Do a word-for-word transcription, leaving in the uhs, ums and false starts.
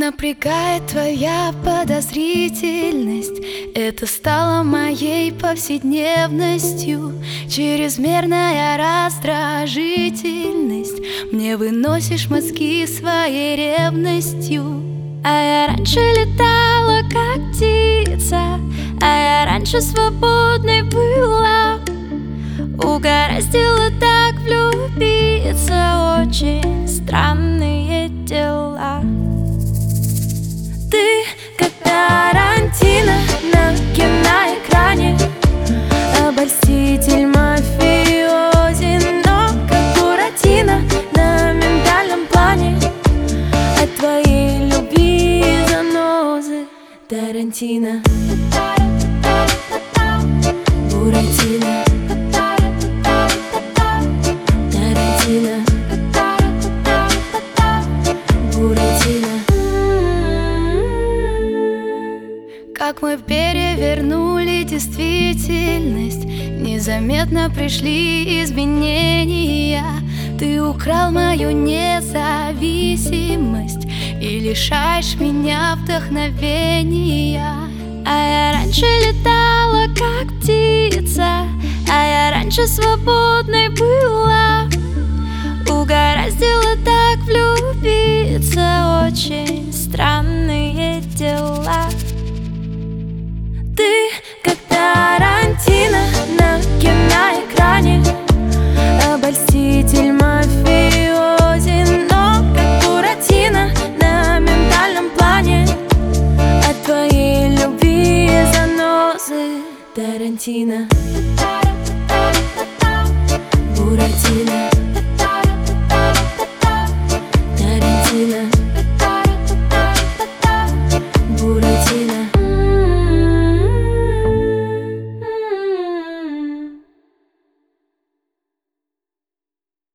напрягает твоя подозрительность. Это стало моей повседневностью. Чрезмерная раздражительность. Мне выносишь мозги своей ревностью. А я раньше летала, как птица, а я раньше свободной была. Угораздило так влюбиться, очень странные дела. Ты как Тарантино на киноэкране, обольститель, мафиози, но как Буратино на ментальном плане. От твоей любви занозы Тарантино, Буратино, Тарантино, Буратино. Как мы перевернули действительность, незаметно пришли изменения. Ты украл мою независимость и лишаешь меня вдохновения. А я раньше летала, как птица, а я раньше свободной была.